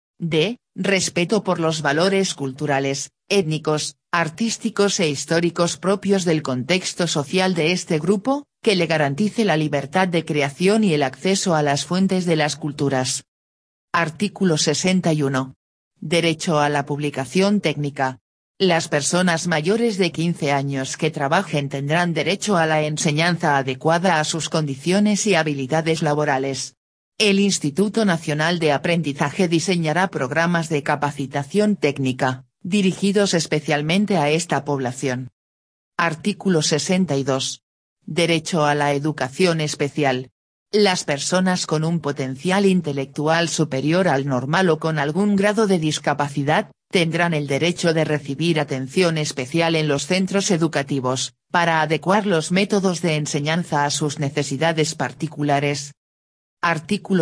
D. Respeto por los valores culturales, étnicos, artísticos e históricos propios del contexto social de este grupo, que le garantice la libertad de creación y el acceso a las fuentes de las culturas. Artículo 61. Derecho a la publicación técnica. Las personas mayores de 15 años que trabajen tendrán derecho a la enseñanza adecuada a sus condiciones y habilidades laborales. El Instituto Nacional de Aprendizaje diseñará programas de capacitación técnica, dirigidos especialmente a esta población. Artículo 62. Derecho a la educación especial. Las personas con un potencial intelectual superior al normal o con algún grado de discapacidad, tendrán el derecho de recibir atención especial en los centros educativos, para adecuar los métodos de enseñanza a sus necesidades particulares. Artículo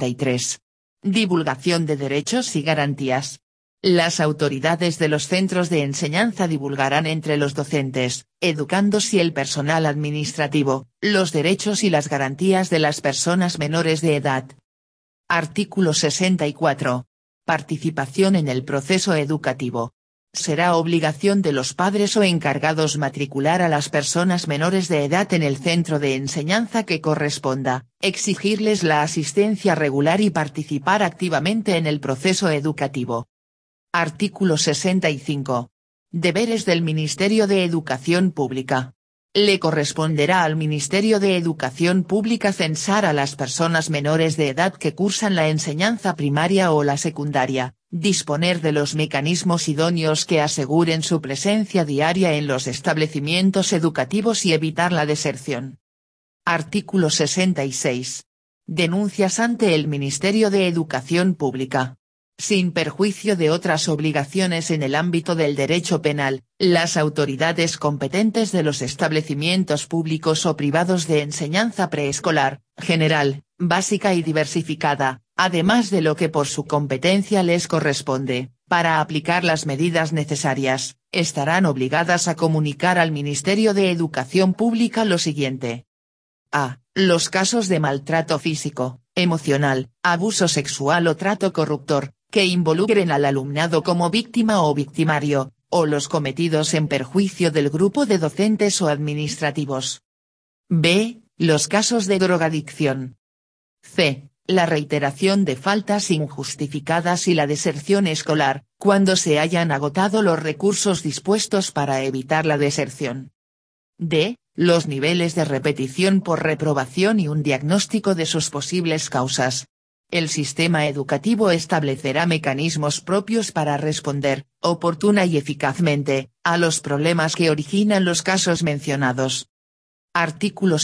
63. Divulgación de derechos y garantías. Las autoridades de los centros de enseñanza divulgarán entre los docentes, educandos y el personal administrativo, los derechos y las garantías de las personas menores de edad. Artículo 64. Participación en el proceso educativo. Será obligación de los padres o encargados matricular a las personas menores de edad en el centro de enseñanza que corresponda, exigirles la asistencia regular y participar activamente en el proceso educativo. Artículo 65. Deberes del Ministerio de Educación Pública. Le corresponderá al Ministerio de Educación Pública censar a las personas menores de edad que cursan la enseñanza primaria o la secundaria, disponer de los mecanismos idóneos que aseguren su presencia diaria en los establecimientos educativos y evitar la deserción. Artículo 66. Denuncias ante el Ministerio de Educación Pública. Sin perjuicio de otras obligaciones en el ámbito del derecho penal, las autoridades competentes de los establecimientos públicos o privados de enseñanza preescolar, general, básica y diversificada, además de lo que por su competencia les corresponde, para aplicar las medidas necesarias, estarán obligadas a comunicar al Ministerio de Educación Pública lo siguiente. A. Los casos de maltrato físico, emocional, abuso sexual o trato corruptor, que involucren al alumnado como víctima o victimario, o los cometidos en perjuicio del grupo de docentes o administrativos. B. Los casos de drogadicción. C. La reiteración de faltas injustificadas y la deserción escolar, cuando se hayan agotado los recursos dispuestos para evitar la deserción. D. Los niveles de repetición por reprobación y un diagnóstico de sus posibles causas. El sistema educativo establecerá mecanismos propios para responder, oportuna y eficazmente, a los problemas que originan los casos mencionados. Artículo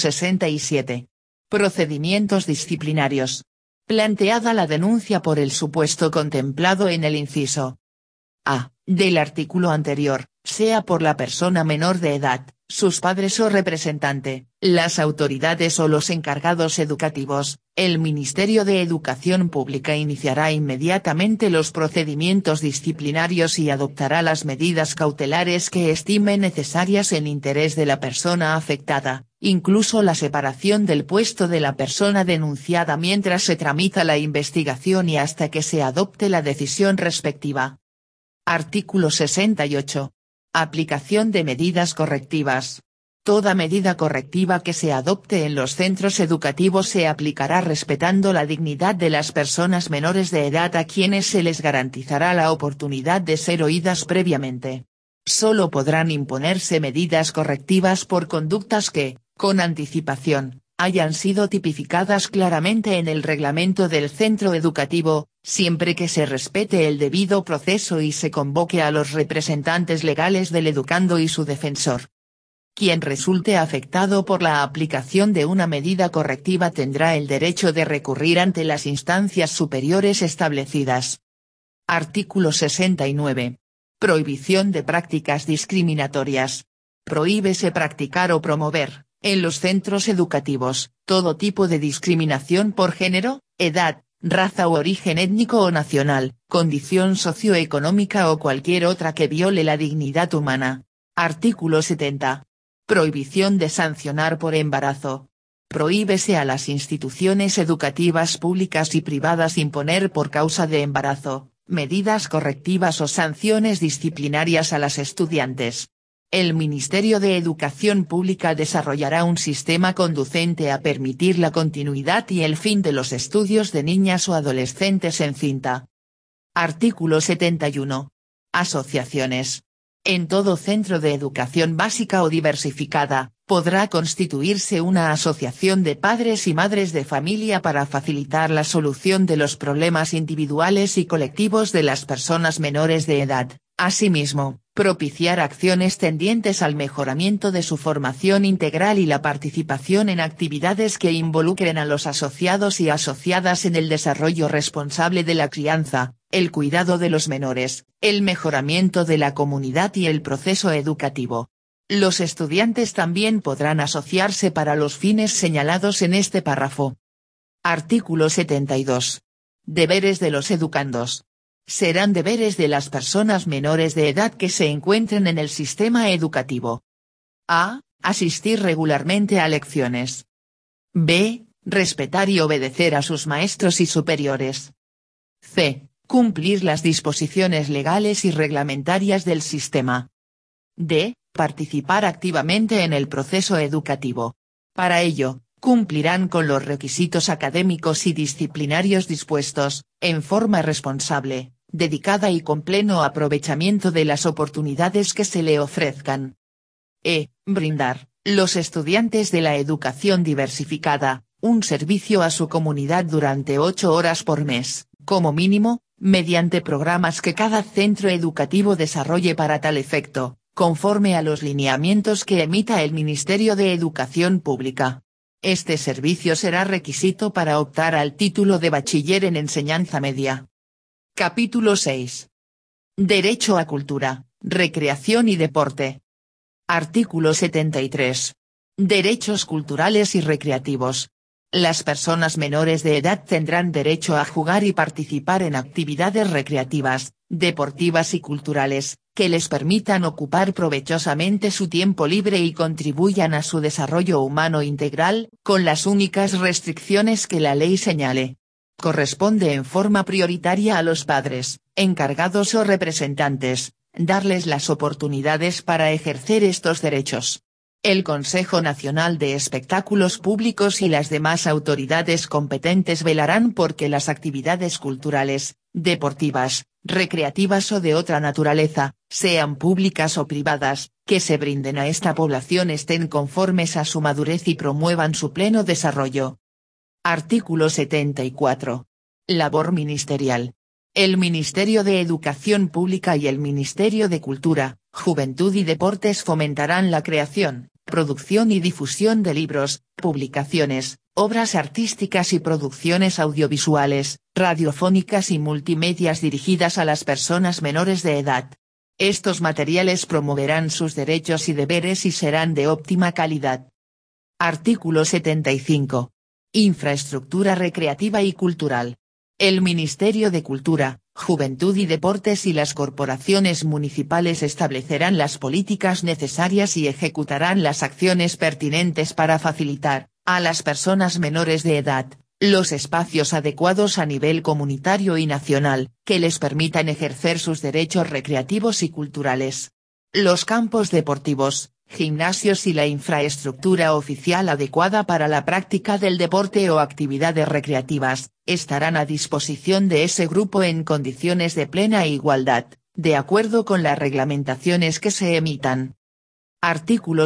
67. Procedimientos disciplinarios. Planteada la denuncia por el supuesto contemplado en el inciso A. Del artículo anterior, sea por la persona menor de edad, sus padres o representante, las autoridades o los encargados educativos, el Ministerio de Educación Pública iniciará inmediatamente los procedimientos disciplinarios y adoptará las medidas cautelares que estime necesarias en interés de la persona afectada, incluso la separación del puesto de la persona denunciada mientras se tramita la investigación y hasta que se adopte la decisión respectiva. Artículo 68. Aplicación de medidas correctivas. Toda medida correctiva que se adopte en los centros educativos se aplicará respetando la dignidad de las personas menores de edad a quienes se les garantizará la oportunidad de ser oídas previamente. Solo podrán imponerse medidas correctivas por conductas que, con anticipación, hayan sido tipificadas claramente en el reglamento del centro educativo, siempre que se respete el debido proceso y se convoque a los representantes legales del educando y su defensor. Quien resulte afectado por la aplicación de una medida correctiva tendrá el derecho de recurrir ante las instancias superiores establecidas. Artículo 69. Prohibición de prácticas discriminatorias. Prohíbese practicar o promover, en los centros educativos, todo tipo de discriminación por género, edad, raza o origen étnico o nacional, condición socioeconómica o cualquier otra que viole la dignidad humana. Artículo 70. Prohibición de sancionar por embarazo. Prohíbese a las instituciones educativas públicas y privadas imponer por causa de embarazo, medidas correctivas o sanciones disciplinarias a las estudiantes. El Ministerio de Educación Pública desarrollará un sistema conducente a permitir la continuidad y el fin de los estudios de niñas o adolescentes en cinta. Artículo 71. Asociaciones. En todo centro de educación básica o diversificada, podrá constituirse una asociación de padres y madres de familia para facilitar la solución de los problemas individuales y colectivos de las personas menores de edad. Asimismo, propiciar acciones tendientes al mejoramiento de su formación integral y la participación en actividades que involucren a los asociados y asociadas en el desarrollo responsable de la crianza, el cuidado de los menores, el mejoramiento de la comunidad y el proceso educativo. Los estudiantes también podrán asociarse para los fines señalados en este párrafo. Artículo 72. Deberes de los educandos. Serán deberes de las personas menores de edad que se encuentren en el sistema educativo. A. Asistir regularmente a lecciones. B. Respetar y obedecer a sus maestros y superiores. C. Cumplir las disposiciones legales y reglamentarias del sistema. D. Participar activamente en el proceso educativo. Para ello, cumplirán con los requisitos académicos y disciplinarios dispuestos, en forma responsable, dedicada y con pleno aprovechamiento de las oportunidades que se le ofrezcan. Brindar, los estudiantes de la educación diversificada, un servicio a su comunidad durante 8 horas por mes, como mínimo, mediante programas que cada centro educativo desarrolle para tal efecto, conforme a los lineamientos que emita el Ministerio de Educación Pública. Este servicio será requisito para optar al título de bachiller en enseñanza media. Capítulo 6. Derecho a cultura, recreación y deporte. Artículo 73. Derechos culturales y recreativos. Las personas menores de edad tendrán derecho a jugar y participar en actividades recreativas, deportivas y culturales, que les permitan ocupar provechosamente su tiempo libre y contribuyan a su desarrollo humano integral, con las únicas restricciones que la ley señale. Corresponde en forma prioritaria a los padres, encargados o representantes, darles las oportunidades para ejercer estos derechos. El Consejo Nacional de Espectáculos Públicos y las demás autoridades competentes velarán por que las actividades culturales, deportivas, recreativas o de otra naturaleza, sean públicas o privadas, que se brinden a esta población estén conformes a su madurez y promuevan su pleno desarrollo. Artículo 74. Labor ministerial. El Ministerio de Educación Pública y el Ministerio de Cultura, Juventud y Deportes fomentarán la creación, producción y difusión de libros, publicaciones, obras artísticas y producciones audiovisuales, radiofónicas y multimedias dirigidas a las personas menores de edad. Estos materiales promoverán sus derechos y deberes y serán de óptima calidad. Artículo 75. Infraestructura recreativa y cultural. El Ministerio de Cultura, Juventud y Deportes y las corporaciones municipales establecerán las políticas necesarias y ejecutarán las acciones pertinentes para facilitar, a las personas menores de edad, los espacios adecuados a nivel comunitario y nacional, que les permitan ejercer sus derechos recreativos y culturales. Los campos deportivos, gimnasios y la infraestructura oficial adecuada para la práctica del deporte o actividades recreativas, estarán a disposición de ese grupo en condiciones de plena igualdad, de acuerdo con las reglamentaciones que se emitan. Artículo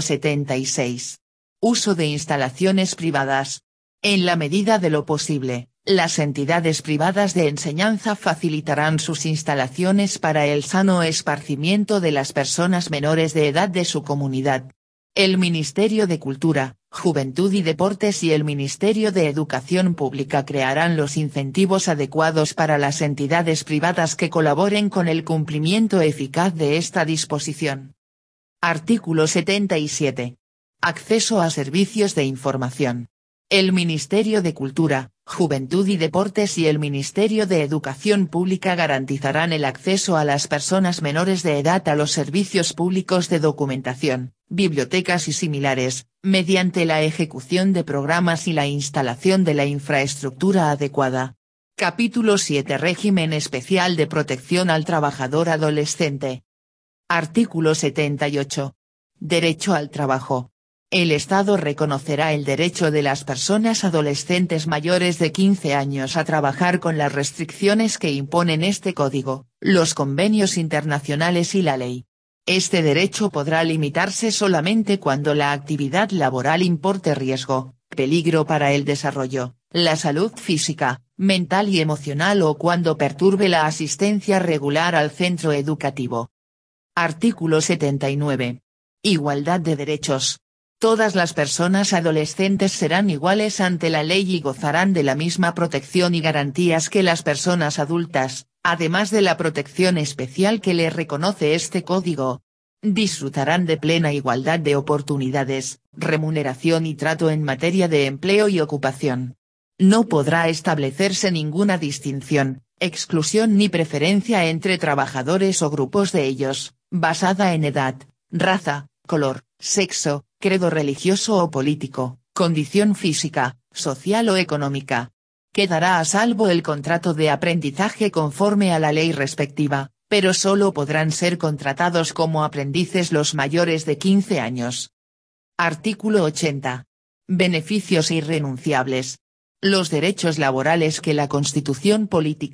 76. Uso de instalaciones privadas. En la medida de lo posible, las entidades privadas de enseñanza facilitarán sus instalaciones para el sano esparcimiento de las personas menores de edad de su comunidad. El Ministerio de Cultura, Juventud y Deportes y el Ministerio de Educación Pública crearán los incentivos adecuados para las entidades privadas que colaboren con el cumplimiento eficaz de esta disposición. Artículo 77. Acceso a servicios de información. El Ministerio de Cultura, Juventud y Deportes y el Ministerio de Educación Pública garantizarán el acceso a las personas menores de edad a los servicios públicos de documentación, bibliotecas y similares, mediante la ejecución de programas y la instalación de la infraestructura adecuada. Capítulo 7. Régimen especial de protección al trabajador adolescente. Artículo 78. Derecho al trabajo. El Estado reconocerá el derecho de las personas adolescentes mayores de 15 años a trabajar con las restricciones que imponen este Código, los convenios internacionales y la ley. Este derecho podrá limitarse solamente cuando la actividad laboral importe riesgo, peligro para el desarrollo, la salud física, mental y emocional o cuando perturbe la asistencia regular al centro educativo. Artículo 79. Igualdad de derechos. Todas las personas adolescentes serán iguales ante la ley y gozarán de la misma protección y garantías que las personas adultas, además de la protección especial que les reconoce este Código. Disfrutarán de plena igualdad de oportunidades, remuneración y trato en materia de empleo y ocupación. No podrá establecerse ninguna distinción, exclusión ni preferencia entre trabajadores o grupos de ellos, basada en edad, raza, color, sexo, credo religioso o político, condición física, social o económica. Quedará a salvo el contrato de aprendizaje conforme a la ley respectiva, pero solo podrán ser contratados como aprendices los mayores de 15 años. Artículo 80. Beneficios irrenunciables. Los derechos laborales que la Constitución política,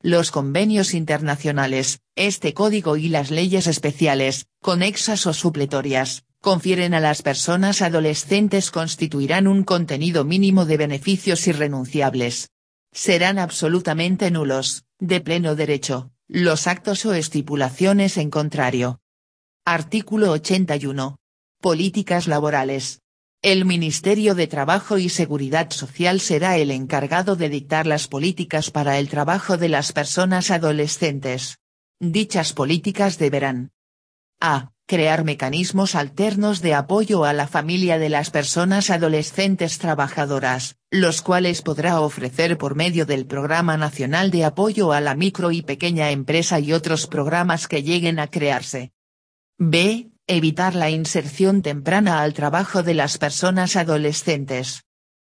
Los convenios internacionales, este código y las leyes especiales, conexas o supletorias, confieren a las personas adolescentes constituirán un contenido mínimo de beneficios irrenunciables. Serán absolutamente nulos, de pleno derecho, los actos o estipulaciones en contrario. Artículo 81. Políticas laborales. El Ministerio de Trabajo y Seguridad Social será el encargado de dictar las políticas para el trabajo de las personas adolescentes. Dichas políticas deberán: a. Crear mecanismos alternos de apoyo a la familia de las personas adolescentes trabajadoras, los cuales podrá ofrecer por medio del Programa Nacional de Apoyo a la Micro y Pequeña Empresa y otros programas que lleguen a crearse. b. Evitar la inserción temprana al trabajo de las personas adolescentes.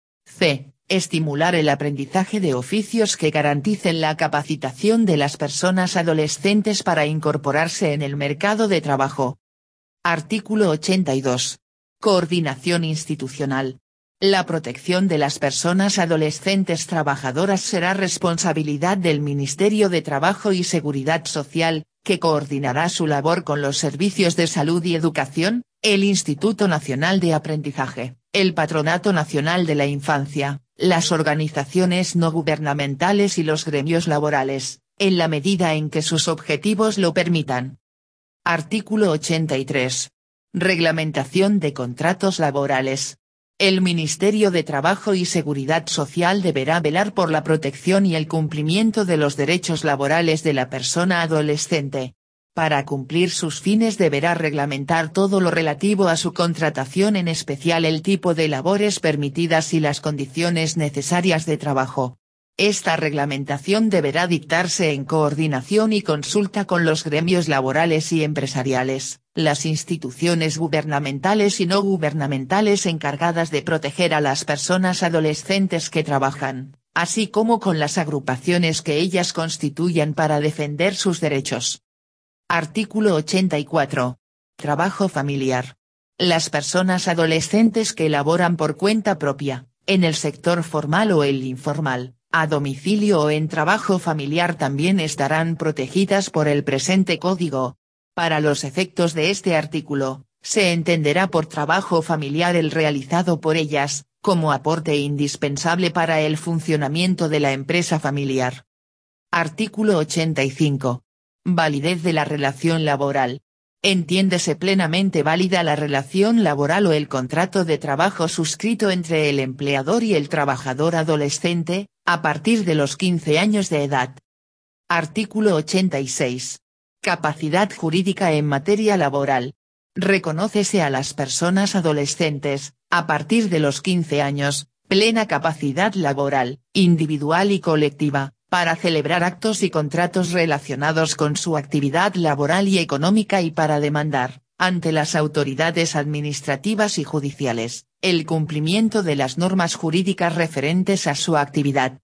c. Estimular el aprendizaje de oficios que garanticen la capacitación de las personas adolescentes para incorporarse en el mercado de trabajo. Artículo 82. Coordinación institucional. La protección de las personas adolescentes trabajadoras será responsabilidad del Ministerio de Trabajo y Seguridad Social, que coordinará su labor con los servicios de salud y educación, el Instituto Nacional de Aprendizaje, el Patronato Nacional de la Infancia, las organizaciones no gubernamentales y los gremios laborales, en la medida en que sus objetivos lo permitan. Artículo 83. Reglamentación de contratos laborales. El Ministerio de Trabajo y Seguridad Social deberá velar por la protección y el cumplimiento de los derechos laborales de la persona adolescente. Para cumplir sus fines deberá reglamentar todo lo relativo a su contratación, en especial el tipo de labores permitidas y las condiciones necesarias de trabajo. Esta reglamentación deberá dictarse en coordinación y consulta con los gremios laborales y empresariales, las instituciones gubernamentales y no gubernamentales encargadas de proteger a las personas adolescentes que trabajan, así como con las agrupaciones que ellas constituyan para defender sus derechos. Artículo 84. Trabajo familiar. Las personas adolescentes que laboran por cuenta propia, en el sector formal o el informal, a domicilio o en trabajo familiar también estarán protegidas por el presente código. Para los efectos de este artículo, se entenderá por trabajo familiar el realizado por ellas, como aporte indispensable para el funcionamiento de la empresa familiar. Artículo 85. Validez de la relación laboral. Entiéndese plenamente válida la relación laboral o el contrato de trabajo suscrito entre el empleador y el trabajador adolescente, a partir de los 15 años de edad. Artículo 86. Capacidad jurídica en materia laboral. Reconócese a las personas adolescentes, a partir de los 15 años, plena capacidad laboral, individual y colectiva, para celebrar actos y contratos relacionados con su actividad laboral y económica y para demandar, ante las autoridades administrativas y judiciales, el cumplimiento de las normas jurídicas referentes a su actividad.